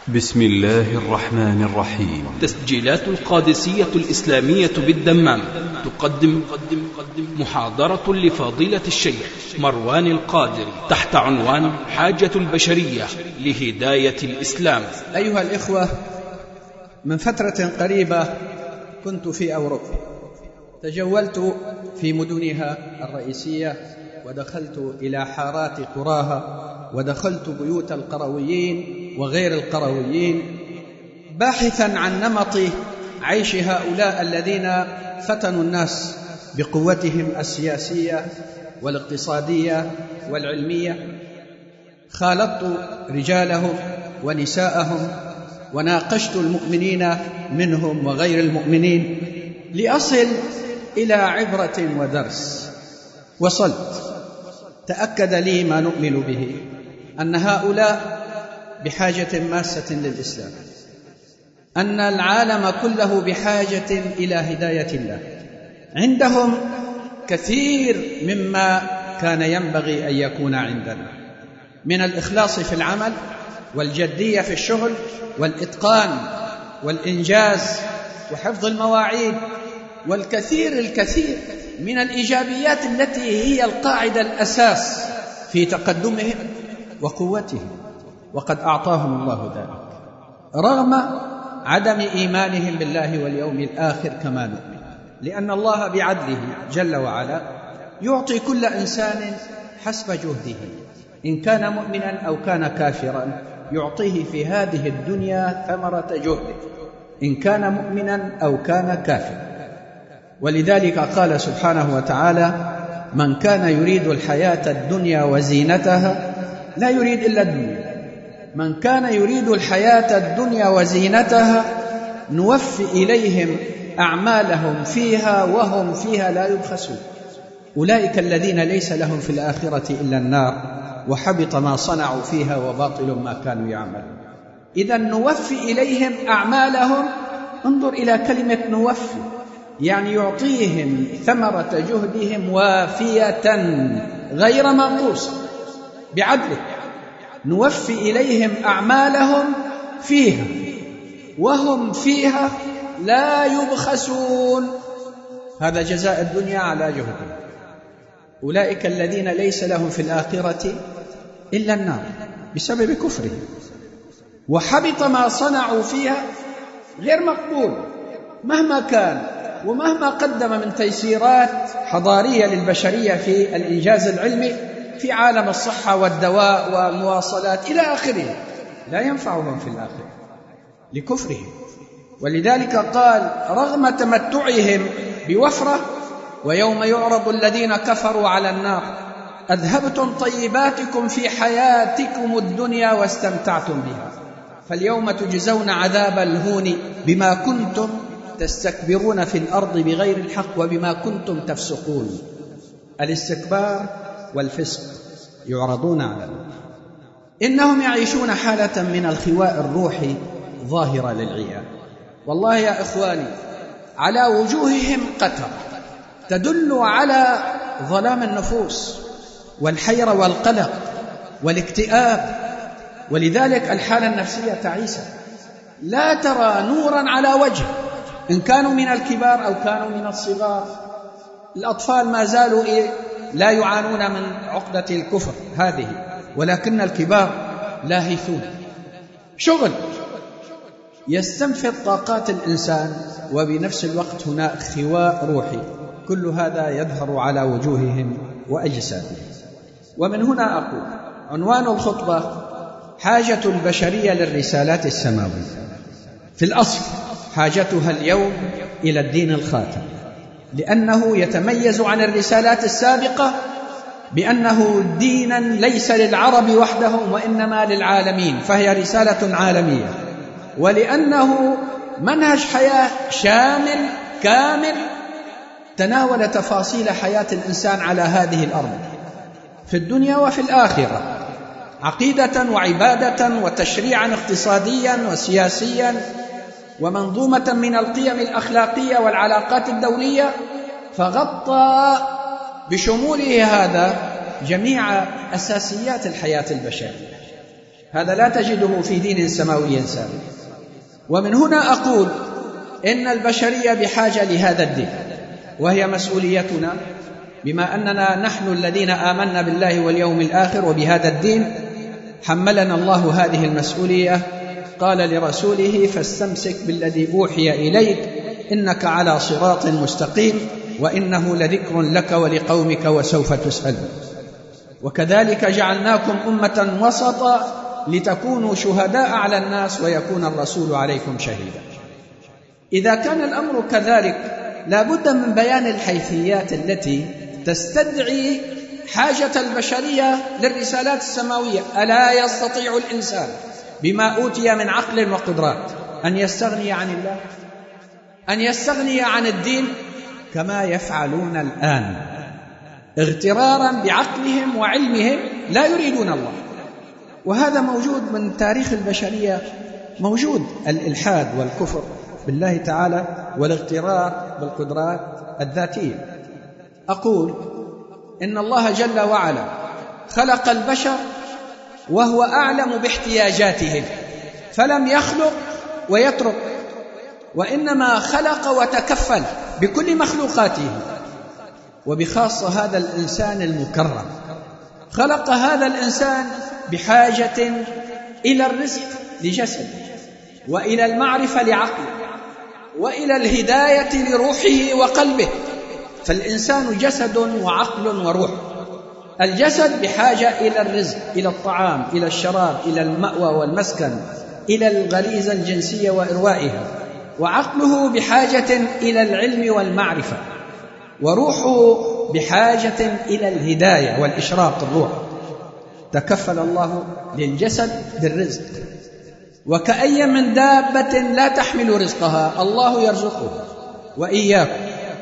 بسم الله الرحمن الرحيم. تسجيلات القادسية الإسلامية بالدمام تقدم محاضرة لفضيلة الشيخ مروان القادري تحت عنوان حاجة البشرية لهداية الإسلام. أيها الإخوة، من فترة قريبة كنت في أوروبا، تجولت في مدنها الرئيسية ودخلت إلى حارات قراها ودخلت بيوت القرويين وغير القرويين باحثا عن نمط عيش هؤلاء الذين فتنوا الناس بقوتهم السياسية والاقتصادية والعلمية. خالطت رجالهم ونساءهم وناقشت المؤمنين منهم وغير المؤمنين لأصل إلى عبرة ودرس. وصلت، تأكد لي ما نؤمن به أن هؤلاء بحاجة ماسة للإسلام، أن العالم كله بحاجة إلى هداية الله. عندهم كثير مما كان ينبغي أن يكون عندنا من الإخلاص في العمل والجدية في الشغل والإتقان والإنجاز وحفظ المواعيد والكثير من الإيجابيات التي هي القاعدة الأساس في تقدمهم وقوتهم، وقد أعطاهم الله ذلك رغم عدم إيمانهم بالله واليوم الآخر كما نؤمن، لأن الله بعدله جل وعلا يعطي كل إنسان حسب جهده، إن كان مؤمنا أو كان كافرا يعطيه في هذه الدنيا ثمرة جهده، إن كان مؤمنا أو كان كافرا. ولذلك قال سبحانه وتعالى: من كان يريد الحياة الدنيا وزينتها لا يريد إلا الدنيا، من كان يريد الحياة الدنيا وزينتها نوفي إليهم أعمالهم فيها وهم فيها لا يبخسون، أولئك الذين ليس لهم في الآخرة إلا النار وحبط ما صنعوا فيها وباطل ما كانوا يعملون. إذا نوفي إليهم أعمالهم، انظر إلى كلمة نوفي، يعني يعطيهم ثمرة جهدهم وافية غير منقوصة بعدله، نوفي إليهم أعمالهم فيها وهم فيها لا يبخسون. هذا جزاء الدنيا على جهدهم. أولئك الذين ليس لهم في الآخرة إلا النار بسبب كفرهم، وحبط ما صنعوا فيها غير مقبول مهما كان ومهما قدم من تيسيرات حضارية للبشرية في الإنجاز العلمي في عالم الصحة والدواء والمواصلات إلى آخره، لا ينفعهم في الآخرة لكفرهم. ولذلك قال: رغم تمتعهم بوفرة ويوم يعرض الذين كفروا على النار أذهبتم طيباتكم في حياتكم الدنيا واستمتعتم بها فاليوم تجزون عذاب الهون بما كنتم تستكبرون في الأرض بغير الحق وبما كنتم تفسقون. الاستكبار والفسق يعرضون على النار. إنهم يعيشون حالة من الخواء الروحي ظاهرة للعيان. والله يا إخواني، على وجوههم قتر تدل على ظلام النفوس والحيرة والقلق والاكتئاب، ولذلك الحالة النفسية تعيسة، لا ترى نورا على وجه، إن كانوا من الكبار أو كانوا من الصغار. الأطفال ما زالوا لا يعانون من عقدة الكفر هذه، ولكن الكبار لاهثون. شغل يستنفذ طاقات الإنسان وبنفس الوقت هناك خواء روحي، كل هذا يظهر على وجوههم وأجسادهم. ومن هنا أقول عنوان الخطبة: حاجة البشرية للرسالات السماوية. في الأصل حاجتها اليوم إلى الدين الخاتم، لأنه يتميز عن الرسالات السابقة بأنه دينا ليس للعرب وحدهم وإنما للعالمين، فهي رسالة عالمية، ولأنه منهج حياة شامل كامل تناول تفاصيل حياة الإنسان على هذه الأرض في الدنيا وفي الآخرة، عقيدة وعبادة وتشريعا اقتصاديا وسياسيا ومنظومة من القيم الأخلاقية والعلاقات الدولية، فغطى بشموله هذا جميع أساسيات الحياة البشرية. هذا لا تجده في دين سماوي سابق. ومن هنا أقول إن البشرية بحاجة لهذا الدين، وهي مسؤوليتنا بما أننا نحن الذين آمنا بالله واليوم الآخر، وبهذا الدين حملنا الله هذه المسؤولية. قال لرسوله: فاستمسك بالذي أوحي إليك إنك على صراط مستقيم وإنه لذكر لك ولقومك وسوف تسألون. وكذلك جعلناكم أمة وسطا لتكونوا شهداء على الناس ويكون الرسول عليكم شهيدا. إذا كان الأمر كذلك لا بد من بيان الحيثيات التي تستدعي حاجة البشرية للرسالات السماوية. ألا يستطيع الإنسان بما أوتي من عقل وقدرات أن يستغني عن الله، أن يستغني عن الدين كما يفعلون الآن اغترارا بعقلهم وعلمهم، لا يريدون الله. وهذا موجود من تاريخ البشرية، موجود الإلحاد والكفر بالله تعالى والاغترار بالقدرات الذاتية. أقول إن الله جل وعلا خلق البشر وهو أعلم باحتياجاتهم، فلم يخلق ويترك، وإنما خلق وتكفل بكل مخلوقاته، وبخاصة هذا الإنسان المكرم. خلق هذا الإنسان بحاجة إلى الرزق لجسده، وإلى المعرفة لعقله، وإلى الهداية لروحه وقلبه. فالإنسان جسد وعقل وروح. الجسد بحاجة إلى الرزق، إلى الطعام، إلى الشراب، إلى المأوى والمسكن، إلى الغريزة الجنسية وإروائها. وعقله بحاجة إلى العلم والمعرفة، وروحه بحاجة إلى الهداية والإشراق الروح. تكفل الله للجسد بالرزق. وكأي من دابة لا تحمل رزقها الله يرزقه وإياكم.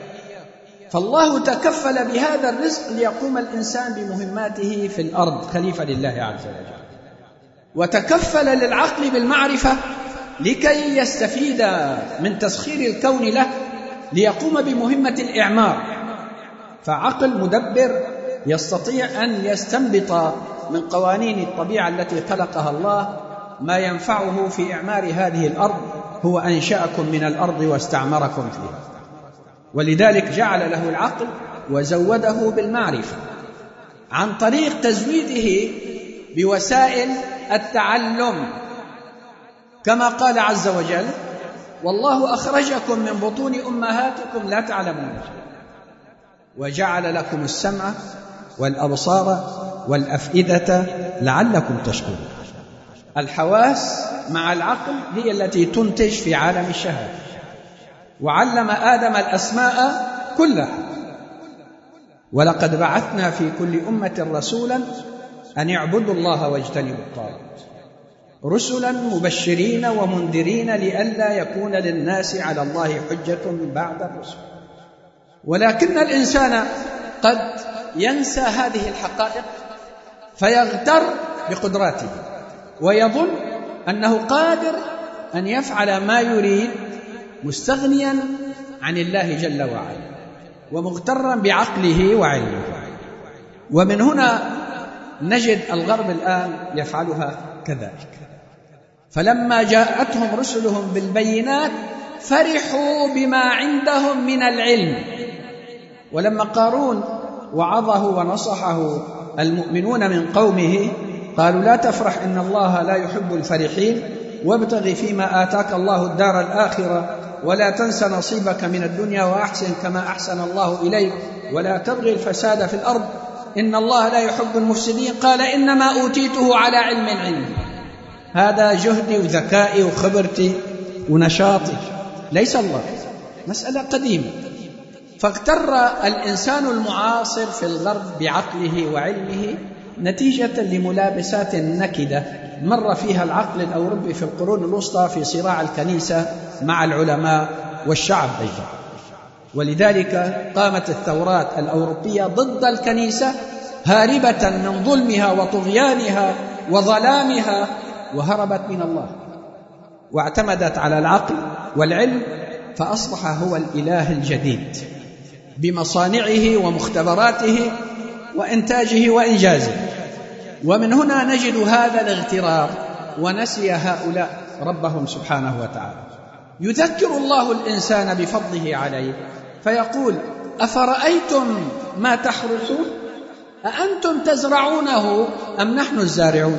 فالله تكفل بهذا الرزق ليقوم الإنسان بمهماته في الأرض خليفة لله عز وجل، وتكفل للعقل بالمعرفة لكي يستفيد من تسخير الكون له ليقوم بمهمة الإعمار. فعقل مدبر يستطيع أن يستنبط من قوانين الطبيعة التي خلقها الله ما ينفعه في إعمار هذه الأرض. هو أنشأكم من الأرض واستعمركم فيها، ولذلك جعل له العقل وزوده بالمعرفة عن طريق تزويده بوسائل التعلم، كما قال عز وجل: والله أخرجكم من بطون أمهاتكم لا تعلمون وجعل لكم السمع والأبصار والأفئدة لعلكم تشكرون. الحواس مع العقل هي التي تنتج في عالم الشهادة. وعلم آدم الأسماء كلها. ولقد بعثنا في كل أمة رسولا أن يعبدوا الله واجتنبوا الطاغوت، رسلا مبشرين ومنذرين لئلا يكون للناس على الله حجة بعد الرسل. ولكن الإنسان قد ينسى هذه الحقائق فيغتر بقدراته، ويظن أنه قادر أن يفعل ما يريد مستغنيا عن الله جل وعلا ومغترا بعقله وعلمه. ومن هنا نجد الغرب الآن يفعلها كذلك. فلما جاءتهم رسلهم بالبينات فرحوا بما عندهم من العلم. ولما قارون وعظه ونصحه المؤمنون من قومه قالوا: لا تفرح إن الله لا يحب الفرحين، وابتغ فيما آتاك الله الدار الآخرة ولا تنس نصيبك من الدنيا وأحسن كما أحسن الله إليك ولا تبغي الفساد في الأرض إن الله لا يحب المفسدين. قال: إنما أوتيته على علم عندي. هذا جهدي وذكائي وخبرتي ونشاطي، ليس الله. مسألة قديمة. فاغتر الإنسان المعاصر في الغرب بعقله وعلمه نتيجة لملابسات نكدة مر فيها العقل الأوروبي في القرون الوسطى في صراع الكنيسة مع العلماء والشعب أيضا. ولذلك قامت الثورات الأوروبية ضد الكنيسة هاربة من ظلمها وطغيانها وظلامها، وهربت من الله واعتمدت على العقل والعلم، فأصبح هو الإله الجديد بمصانعه ومختبراته وإنتاجه وإنجازه. ومن هنا نجد هذا الاغترار، ونسي هؤلاء ربهم سبحانه وتعالى. يذكر الله الإنسان بفضله عليه فيقول: أفرأيتم ما تحرثون أأنتم تزرعونه أم نحن الزارعون؟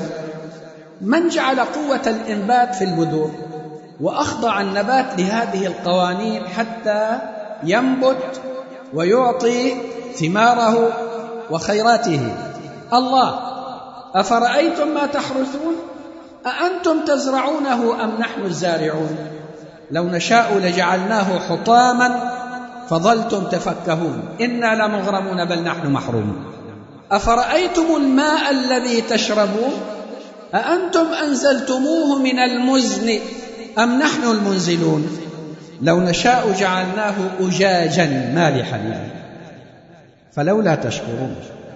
من جعل قوة الإنبات في البذور وأخضع النبات لهذه القوانين حتى ينبت ويعطي ثماره وخيراته؟ الله. أفرأيتم ما تحرثون أأنتم تزرعونه أم نحن الزارعون؟ لو نشاء لجعلناه حطاما فظلتم تفكهون إنا لمغرمون بل نحن محرومون. أفرأيتم الماء الذي تشربون أأنتم أنزلتموه من المزن أم نحن المنزلون؟ لو نشاء جعلناه أجاجا مالحا فلولا تشكرون.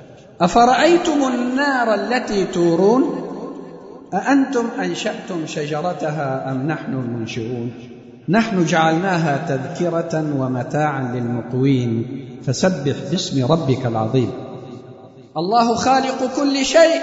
أفرأيتم النار التي تورون أأنتم أنشأتم شجرتها أم نحن المنشئون؟ نحن جعلناها تذكرة ومتاعا للمقوين فسبح باسم ربك العظيم. الله خالق كل شيء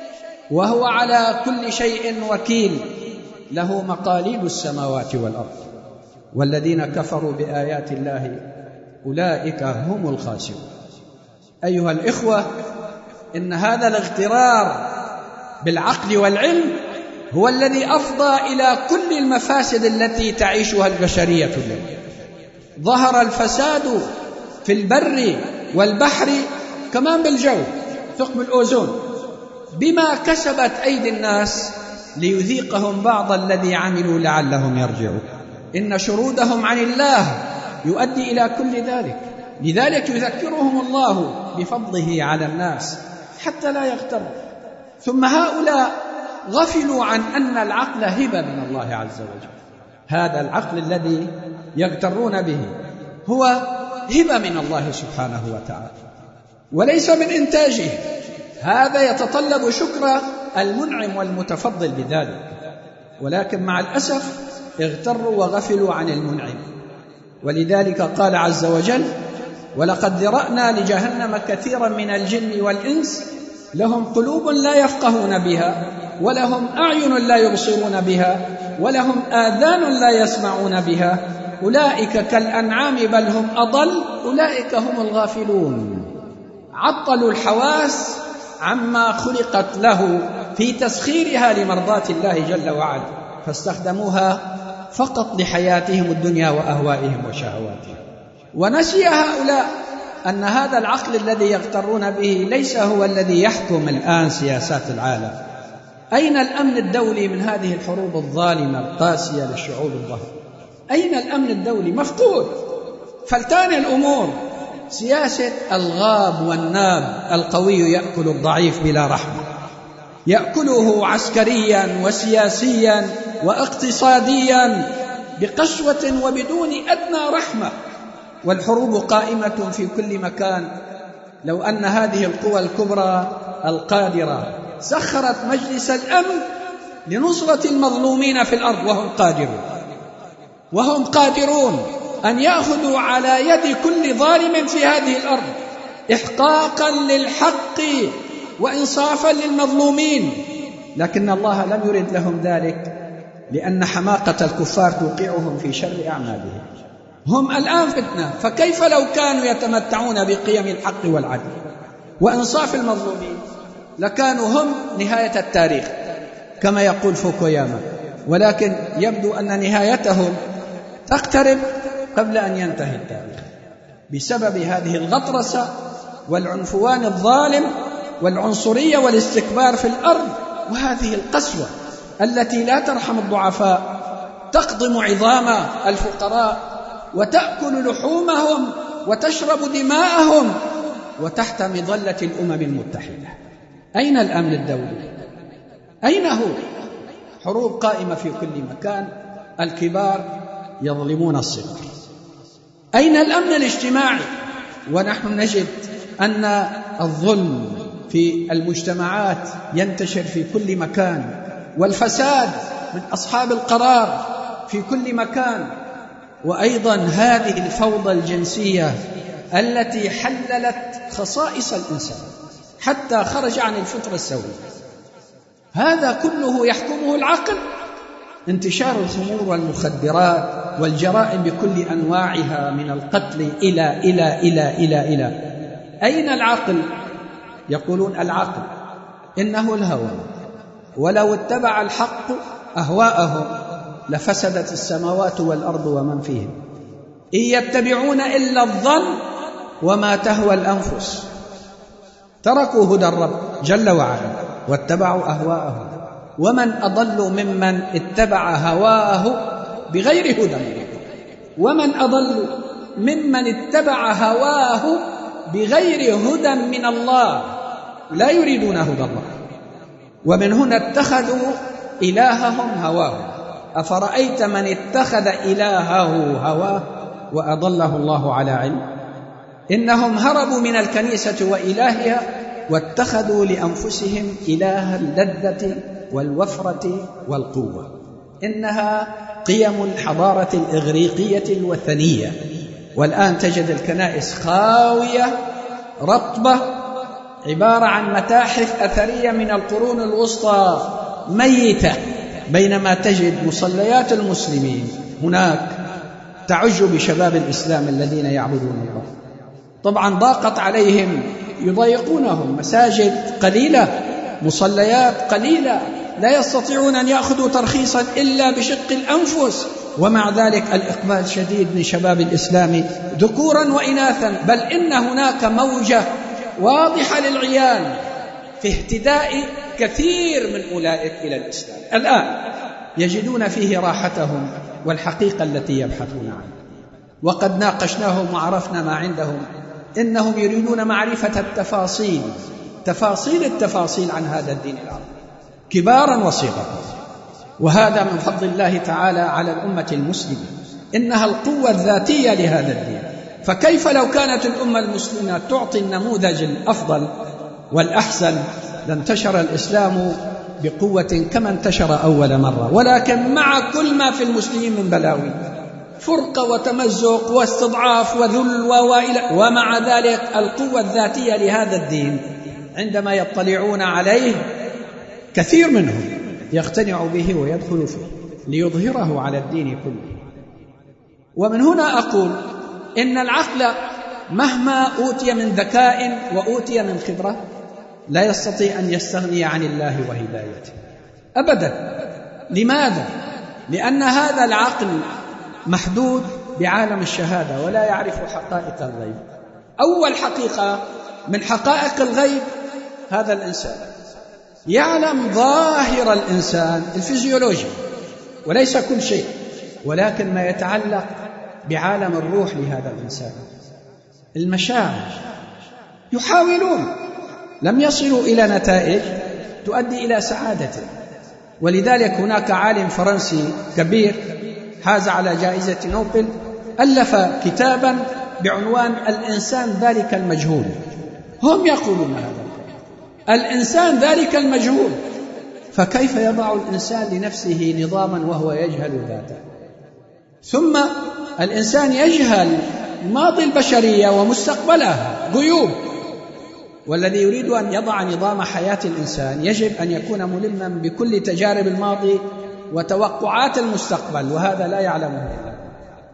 وهو على كل شيء وكيل، له مقاليد السماوات والأرض، والذين كفروا بآيات الله أولئك هم الخاسرون. أيها الإخوة، إن هذا الاغترار بالعقل والعلم هو الذي أفضى إلى كل المفاسد التي تعيشها البشرية اليوم. ظهر الفساد في البر والبحر كمان بالجو، ثقب الأوزون، بما كسبت أيدي الناس ليذيقهم بعض الذي عملوا لعلهم يرجعون. إن شرودهم عن الله يؤدي إلى كل ذلك، لذلك يذكرهم الله بفضله على الناس حتى لا يغتروا. ثم هؤلاء غفلوا عن أن العقل هبة من الله عز وجل. هذا العقل الذي يغترون به هو هبة من الله سبحانه وتعالى وليس من إنتاجه. هذا يتطلب شكر المنعم والمتفضل بذلك، ولكن مع الأسف اغتروا وغفلوا عن المنعم. ولذلك قال عز وجل: ولقد ذرأنا لجهنم كثيرا من الجن والإنس لهم قلوب لا يفقهون بها ولهم أعين لا يبصرون بها ولهم آذان لا يسمعون بها أولئك كالأنعام بل هم أضل أولئك هم الغافلون. عطلوا الحواس عما خلقت له في تسخيرها لمرضاة الله جل وعلا، فاستخدموها فقط لحياتهم الدنيا وأهوائهم وشهواتهم. ونسي هؤلاء أن هذا العقل الذي يغترون به ليس هو الذي يحكم الآن سياسات العالم. أين الأمن الدولي من هذه الحروب الظالمة القاسية للشعوب الظهر؟ أين الأمن الدولي؟ مفقود. فلتان الأمور، سياسة الغاب والناب، القوي يأكل الضعيف بلا رحمة، يأكله عسكريا وسياسيا واقتصاديا بقسوة وبدون أدنى رحمة. والحروب قائمة في كل مكان. لو أن هذه القوى الكبرى القادرة سخرت مجلس الأمن لنصرة المظلومين في الأرض وهم قادرون أن يأخذوا على يد كل ظالم في هذه الأرض إحقاقا للحق وإنصافا للمظلومين، لكن الله لم يرد لهم ذلك لأن حماقة الكفار توقعهم في شر أعمالهم. هم الآن فتنة، فكيف لو كانوا يتمتعون بقيم الحق والعدل وإنصاف المظلومين لكانوا هم نهاية التاريخ كما يقول فوكوياما. ولكن يبدو أن نهايتهم تقترب قبل أن ينتهي التاريخ بسبب هذه الغطرسة والعنفوان الظالم والعنصرية والاستكبار في الأرض، وهذه القسوة التي لا ترحم الضعفاء، تقضم عظام الفقراء وتأكل لحومهم وتشرب دماءهم وتحت مظلة الأمم المتحدة. أين الأمن الدولي؟ أين هو؟ حروب قائمة في كل مكان، الكبار يظلمون الصغار. أين الأمن الاجتماعي؟ ونحن نجد أن الظلم في المجتمعات ينتشر في كل مكان، والفساد من أصحاب القرار في كل مكان، وأيضا هذه الفوضى الجنسية التي حللت خصائص الإنسان، حتى خرج عن الفطرة السوية. هذا كله يحكمه العقل. انتشار الخمور والمخدرات والجرائم بكل أنواعها من القتل إلى إلى إلى إلى إلى أين العقل؟ يقولون العقل إنه الهوى، ولو اتبع الحق أهواءهم لفسدت السماوات والأرض ومن فيهم، إن يتبعون إلا الظن وما تهوى الأنفس. تركوا هدى الرب جل وعلا واتبعوا أهواءهم، ومن أضل ممن اتبع هواه بغير هدى من الله، ومن أضل ممن اتبع هواه بغير هدى من الله، لا يريدون هدى الله. ومن هنا اتخذوا إلههم هواهم. أفرأيت من اتخذ إلهه هواه وأضله الله على علم؟ إنهم هربوا من الكنيسة وإلهها واتخذوا لأنفسهم إله اللذة والوفرة والقوة. إنها قيم الحضارة الإغريقية الوثنية. والآن تجد الكنائس خاوية رطبة، عبارة عن متاحف أثرية من القرون الوسطى ميتة، بينما تجد مصليات المسلمين هناك تعج بشباب الإسلام الذين يعبدون الله. طبعا ضاقت عليهم، يضايقونهم، مساجد قليلة، مصليات قليلة، لا يستطيعون أن يأخذوا ترخيصا إلا بشق الأنفس، ومع ذلك الإقبال شديد من شباب الإسلام ذكورا وإناثا. بل إن هناك موجة واضحة للعيان في اهتداء كثير من أولئك إلى الإسلام. الآن يجدون فيه راحتهم والحقيقة التي يبحثون عنها. وقد ناقشناهم وعرفنا ما عندهم. إنهم يريدون معرفة التفاصيل، تفاصيل التفاصيل عن هذا الدين العظيم، كبارا وصغارا. وهذا من فضل الله تعالى على الأمة المسلمة، إنها القوة الذاتية لهذا الدين. فكيف لو كانت الأمة المسلمة تعطي النموذج الأفضل والأحسن لانتشر الإسلام بقوة كما انتشر أول مرة. ولكن مع كل ما في المسلمين من بلاوي، فرقة وتمزق واستضعاف وذل ومع ذلك القوة الذاتية لهذا الدين عندما يطلعون عليه كثير منهم يقتنع به ويدخل فيه ليظهره على الدين كله. ومن هنا أقول إن العقل مهما أوتي من ذكاء وأوتي من خبرة لا يستطيع أن يستغني عن الله وهدايته أبدا. لماذا؟ لأن هذا العقل محدود بعالم الشهادة ولا يعرف حقائق الغيب. أول حقيقة من حقائق الغيب هذا الإنسان يعلم ظاهر الإنسان الفيزيولوجي وليس كل شيء، ولكن ما يتعلق بعالم الروح لهذا الإنسان، المشاعر. يحاولون، لم يصلوا إلى نتائج تؤدي إلى سعادته. ولذلك هناك عالم فرنسي كبير حاز على جائزة نوبل ألف كتابا بعنوان الإنسان ذلك المجهول. هم يقولون هذا الإنسان ذلك المجهول، فكيف يضع الإنسان لنفسه نظاما وهو يجهل ذاته؟ ثم الإنسان يجهل ماضي البشرية ومستقبلها، غيوب. والذي يريد أن يضع نظام حياة الإنسان يجب أن يكون ملما بكل تجارب الماضي وتوقعات المستقبل، وهذا لا يعلمه إلا الله.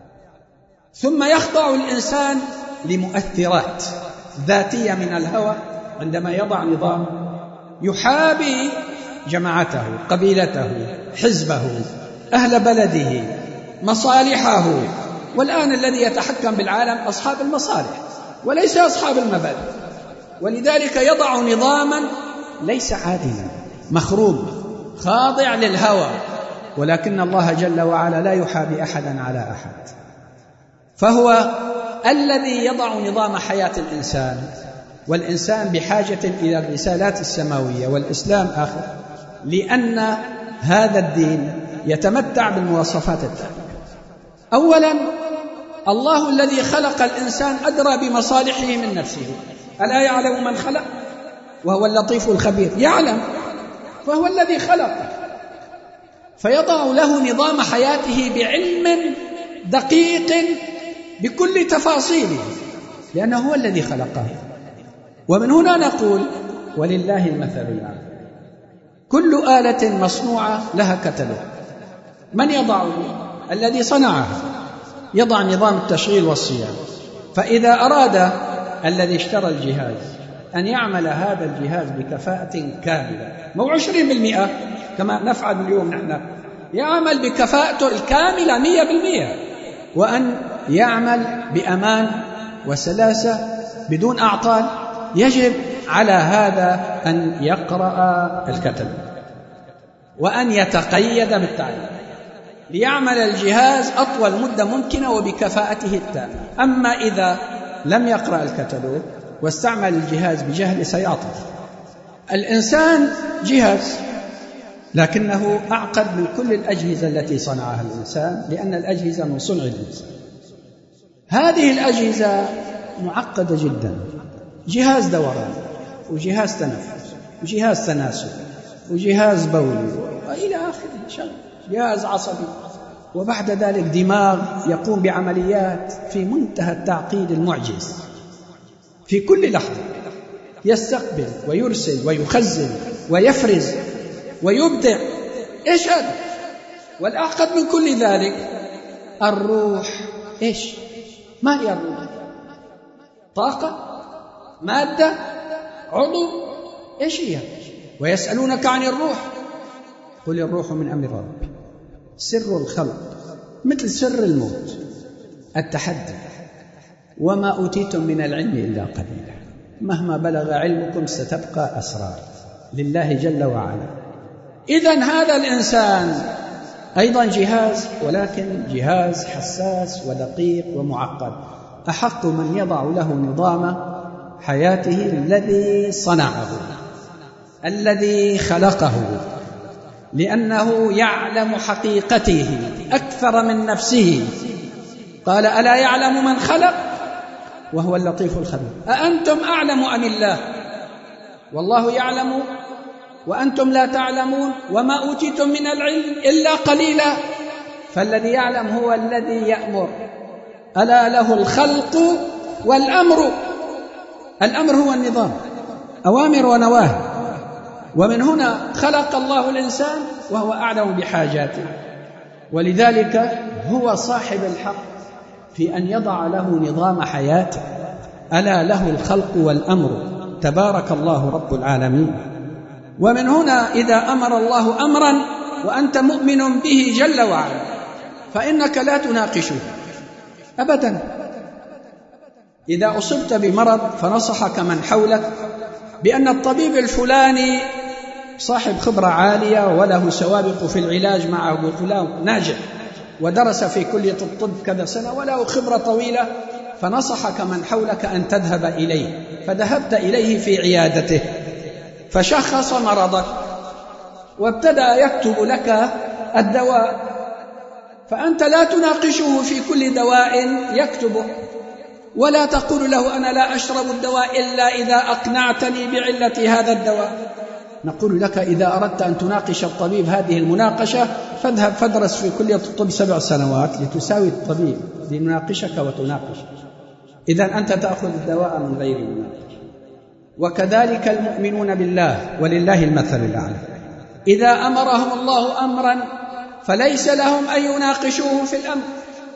ثم يخضع الإنسان لمؤثرات ذاتية من الهوى عندما يضع نظام يحابي جماعته، قبيلته، حزبه، أهل بلده، مصالحه. والآن الذي يتحكم بالعالم أصحاب المصالح وليس أصحاب المبادئ. ولذلك يضع نظاما ليس عادلا، مخروم، خاضع للهوى. ولكن الله جل وعلا لا يحابي أحدا على أحد، فهو الذي يضع نظام حياة الإنسان. والإنسان بحاجة إلى الرسالات السماوية، والإسلام آخر، لأن هذا الدين يتمتع بالمواصفات التالية. أولا، الله الذي خلق الإنسان أدرى بمصالحه من نفسه. ألا يعلم من خلق وهو اللطيف الخبير؟ يعلم، فهو الذي خلقه، فيضع له نظام حياته بعلم دقيق بكل تفاصيله، لأنه هو الذي خلقه. ومن هنا نقول ولله المثل الأعلى. كل آلة مصنوعة لها كتالوج. من يضعه؟ الذي صنعها يضع نظام التشغيل والصيانة. فإذا أراد الذي اشترى الجهاز أن يعمل هذا الجهاز بكفاءة كاملة، مو 20% كما نفعل اليوم نحن، يعمل بكفاءته الكاملة 100%، وأن يعمل بأمان وسلاسة بدون أعطال، يجب على هذا أن يقرأ الكتالوج وأن يتقيد بالتعليم ليعمل الجهاز أطول مدة ممكنة وبكفاءته التامة. أما إذا لم يقرأ الكتالوج واستعمل الجهاز بجهل سيعطل. الإنسان جهاز لكنه أعقد من كل الأجهزة التي صنعها الإنسان، لأن الأجهزة من صنع الإنسان. هذه الأجهزة معقدة جدا، جهاز دوران وجهاز تنفس وجهاز تناسل وجهاز بولي وإلى آخره، جهاز عصبي، وبعد ذلك دماغ يقوم بعمليات في منتهى التعقيد المعجز. في كل لحظة يستقبل ويرسل ويخزن ويفرز ويبدع. إيش هذا؟ والأعقد من كل ذلك الروح. إيش؟ ما هي الروح؟ طاقة؟ مادة؟ عضو؟ إيش هي؟ ويسألونك عن الروح، قل الروح من أمر ربي، سر الخلق مثل سر الموت، التحدي، وما أوتيتم من العلم إلا قليلا، مهما بلغ علمكم ستبقى أسرار لله جل وعلا. إذن هذا الإنسان أيضا جهاز، ولكن جهاز حساس ودقيق ومعقد. أحق من يضع له نظام حياته الذي صنعه، الذي خلقه، لأنه يعلم حقيقته أكثر من نفسه. قال ألا يعلم من خلق وهو اللطيف الخبير. أأنتم أعلم أم الله؟ والله يعلم وأنتم لا تعلمون، وما أوتيتم من العلم إلا قليلا. فالذي يعلم هو الذي يأمر. ألا له الخلق والأمر. الأمر هو النظام، أوامر ونواهي. ومن هنا خلق الله الإنسان وهو أعلم بحاجاته، ولذلك هو صاحب الحق في أن يضع له نظام حياته. ألا له الخلق والأمر، تبارك الله رب العالمين. ومن هنا إذا أمر الله أمرا وأنت مؤمن به جل وعلا فإنك لا تناقشه أبدا. إذا أصبت بمرض فنصحك من حولك بأن الطبيب الفلاني صاحب خبرة عالية وله سوابق في العلاج معه فلان ناجح ودرس في كلية الطب كذا سنة وله خبرة طويلة، فنصحك من حولك أن تذهب إليه، فذهبت إليه في عيادته فشخص مرضك وابتدأ يكتب لك الدواء، فأنت لا تناقشه في كل دواء يكتبه، ولا تقول له أنا لا أشرب الدواء إلا إذا أقنعتني بعلة هذا الدواء. نقول لك إذا أردت أن تناقش الطبيب هذه المناقشة فاذهب فادرس في كلية الطب 7 سنوات لتساوي الطبيب ليناقشك وتناقشك. إذن أنت تأخذ الدواء من غير مناقشة. وكذلك المؤمنون بالله ولله المثل الأعلى، إذا أمرهم الله أمرا فليس لهم أن يناقشوه في الأمر،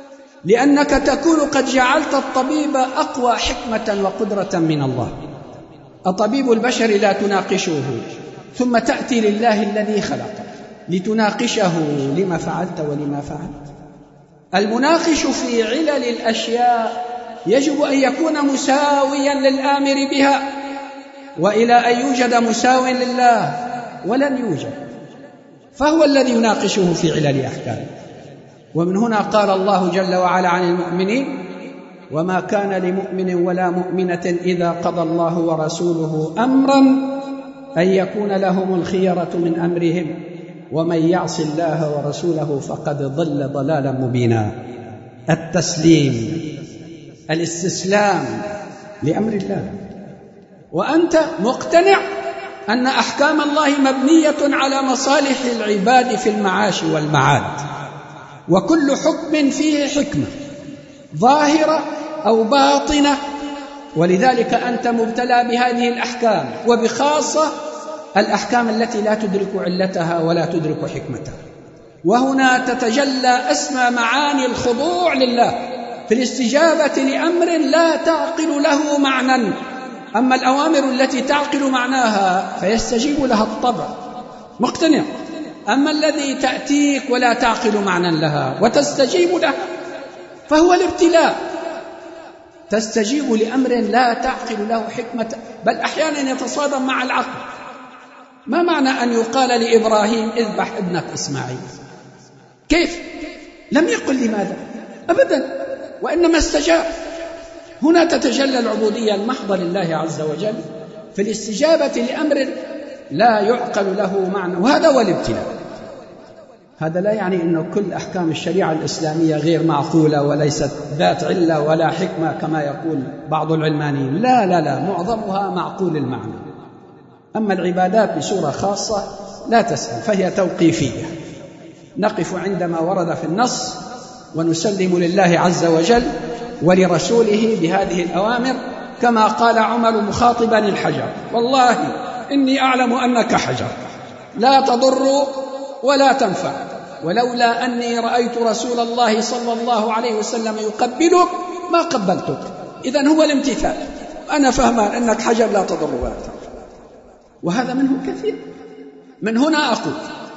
لأنك تكون قد جعلت الطبيب أقوى حكمة وقدرة من الله. الطبيب البشري لا تناقشه، ثم تأتي لله الذي خلق لتناقشه لما فعلت ولما فعلت. المناقش في علل الأشياء يجب أن يكون مساويا للآمر بها، وإلى أن يوجد مساو لله ولن يوجد، فهو الذي يناقشه في علل أحكامه. ومن هنا قال الله جل وعلا عن المؤمنين وما كان لمؤمن ولا مؤمنة إذا قضى الله ورسوله أمرا أن يكون لهم الخيرة من أمرهم ومن يعص الله ورسوله فقد ضل ضلالا مبينا. التسليم، الاستسلام لأمر الله، وأنت مقتنع أن أحكام الله مبنية على مصالح العباد في المعاش والمعاد، وكل حكم فيه حكمة ظاهرة أو باطنة ولذلك أنت مبتلى بهذه الأحكام، وبخاصة الأحكام التي لا تدرك علتها ولا تدرك حكمتها. وهنا تتجلى أسمى معاني الخضوع لله في الاستجابة لأمر لا تعقل له معنى. أما الأوامر التي تعقل معناها فيستجيب لها الطبع مقتنع، أما الذي تأتيك ولا تعقل معنى لها وتستجيب له فهو الابتلاء. تستجيب لأمر لا تعقل له حكمة، بل أحيانا يتصادم مع العقل. ما معنى أن يقال لإبراهيم اذبح ابنك إسماعيل؟ كيف؟ لم يقل لماذا أبدا، وإنما استجاب. هنا تتجلى العبودية المحضة لله عز وجل في الاستجابة لأمر لا يعقل له معنى، وهذا هو الابتلاء. هذا لا يعني أن كل أحكام الشريعة الإسلامية غير معقولة وليست ذات علة ولا حكمة كما يقول بعض العلمانيين. لا لا لا، معظمها معقول المعنى. أما العبادات بصورة خاصة لا تسأل، فهي توقيفية، نقف عندما ورد في النص ونسلم لله عز وجل ولرسوله بهذه الأوامر، كما قال عمر مخاطبا الحجر: والله إني أعلم أنك حجر لا تضر ولا تنفع، ولولا أني رأيت رسول الله صلى الله عليه وسلم يقبلك ما قبلتك. إذن هو الامتثال، أنا فهمان أنك حجر لا تضر ولا تنفع، وهذا منه كثير. من هنا أقول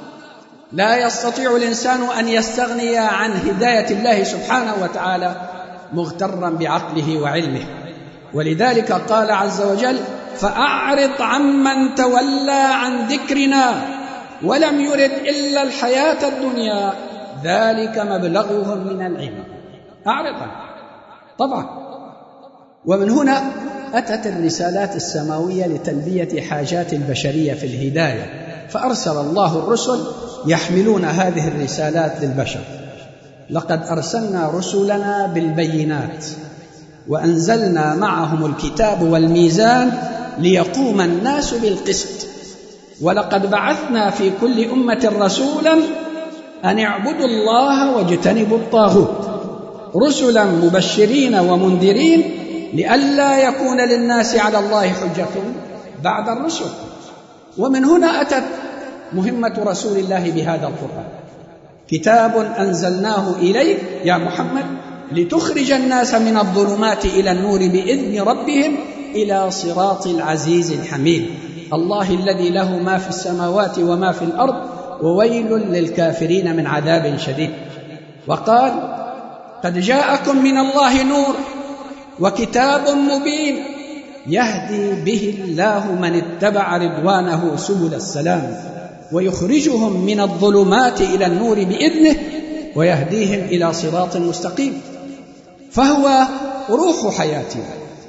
لا يستطيع الإنسان أن يستغني عن هداية الله سبحانه وتعالى مغترا بعقله وعلمه. ولذلك قال عز وجل: فأعرض عمن تولى عن ذكرنا ولم يرد إلا الحياة الدنيا ذلك مبلغهم من العلم. أعرض طبعا. ومن هنا أتت الرسالات السماوية لتلبية حاجات البشرية في الهداية، فأرسل الله الرسل يحملون هذه الرسالات للبشر. لقد أرسلنا رسلنا بالبينات وأنزلنا معهم الكتاب والميزان ليقوم الناس بالقسط، ولقد بعثنا في كل أمة رسولا أن اعبدوا الله واجتنبوا الطاغوت، رسلا مبشرين ومنذرين لئلا يكون للناس على الله حجة بعد الرسل. ومن هنا أتت مهمة رسول الله بهذا القرآن: كتاب أنزلناه إليك يا محمد لتخرج الناس من الظلمات إلى النور بإذن ربهم إلى صراط العزيز الحميد، الله الذي له ما في السماوات وما في الأرض وويل للكافرين من عذاب شديد. وقال: قد جاءكم من الله نور وكتاب مبين يهدي به الله من اتبع رضوانه سبل السلام ويخرجهم من الظلمات إلى النور بإذنه ويهديهم إلى صراط مستقيم، فهو روح حياتنا.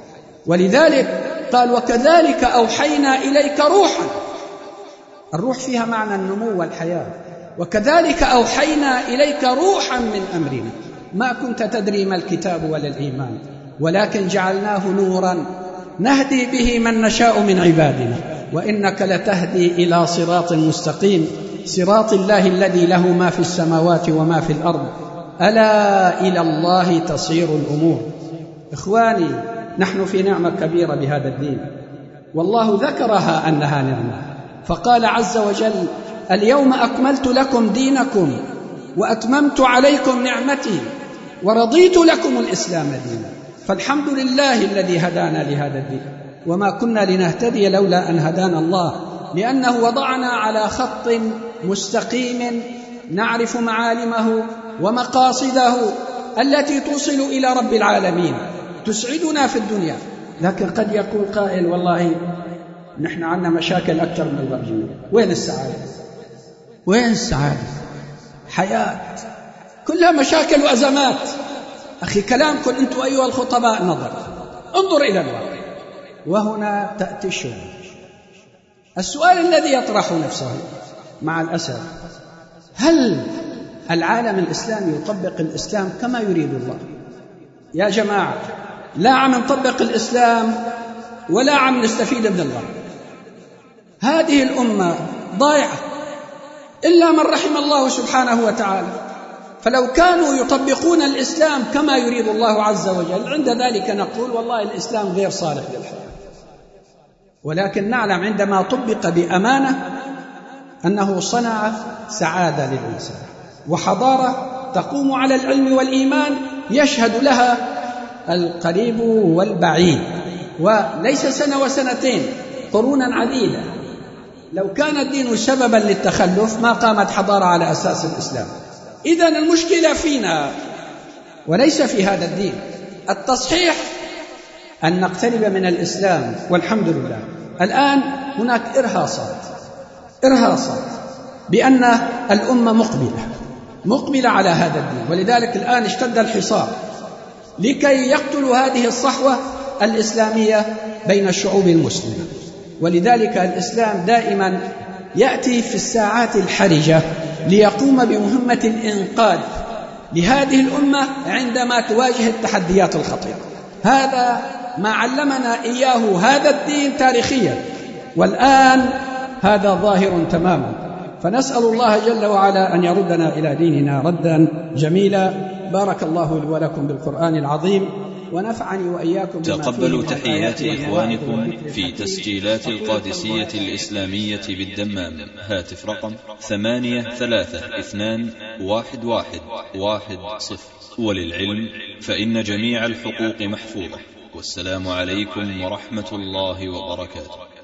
ولذلك قال: وكذلك أوحينا إليك روحا. الروح فيها معنى النمو والحياة. وكذلك أوحينا إليك روحا من أمرنا ما كنت تدري ما الكتاب ولا الإيمان ولكن جعلناه نورا نهدي به من نشاء من عبادنا وإنك لتهدي إلى صراط مستقيم، صراط الله الذي له ما في السماوات وما في الأرض، ألا إلى الله تصير الأمور. إخواني، نحن في نعمة كبيرة بهذا الدين، والله ذكرها أنها نعمة، فقال عز وجل: اليوم أكملت لكم دينكم وأتممت عليكم نعمتي ورضيت لكم الإسلام دينا. فالحمد لله الذي هدانا لهذا الدين، وما كنا لنهتدي لولا أن هدانا الله، لأنه وضعنا على خط مستقيم نعرف معالمه ومقاصده التي توصل إلى رب العالمين تسعدنا في الدنيا. لكن قد يقول قائل: والله نحن عندنا مشاكل أكثر من الغربيين. وين السعادة؟ وين السعادة؟ حياة كلها مشاكل وأزمات. أخي كلامكم أنتم أيها الخطباء نظر، انظر إلى الواقع. وهنا تأتي السؤال الذي يطرح نفسه مع الأسف: هل العالم الإسلامي يطبق الإسلام كما يريد الله؟ يا جماعة، لا عم نطبق الإسلام ولا عم نستفيد من الغرب. هذه الأمة ضائعة إلا من رحم الله سبحانه وتعالى، فلو كانوا يطبقون الإسلام كما يريد الله عز وجل عند ذلك نقول والله الإسلام غير صالح للحياة. ولكن نعلم عندما طبق بأمانة أنه صنع سعادة للإنسان وحضارة تقوم على العلم والإيمان يشهد لها القريب والبعيد، وليس سنة وسنتين، قرونا عديدة. لو كان الدين سببا للتخلف ما قامت حضارة على أساس الإسلام. إذن المشكلة فينا وليس في هذا الدين. التصحيح أن نقترب من الإسلام، والحمد لله الآن هناك إرهاصات بأن الأمة مقبلة على هذا الدين، ولذلك الآن اشتد الحصار لكي يقتلوا هذه الصحوة الإسلامية بين الشعوب المسلمة. ولذلك الإسلام دائما يأتي في الساعات الحرجة ليقوم بمهمة الإنقاذ لهذه الأمة عندما تواجه التحديات الخطيرة. هذا ما علمنا إياه هذا الدين تاريخيا، والآن هذا ظاهر تماما. فنسأل الله جل وعلا أن يردنا إلى ديننا ردا جميلا. بارك الله لي ولكم بالقرآن العظيم ونفعني وإياكم بما فيه. تقبلوا تحيات إخوانكم في تسجيلات القادسية الإسلامية بالدمام. هاتف رقم 83221110. وللعلم فإن جميع الحقوق محفوظة. والسلام عليكم ورحمة الله وبركاته.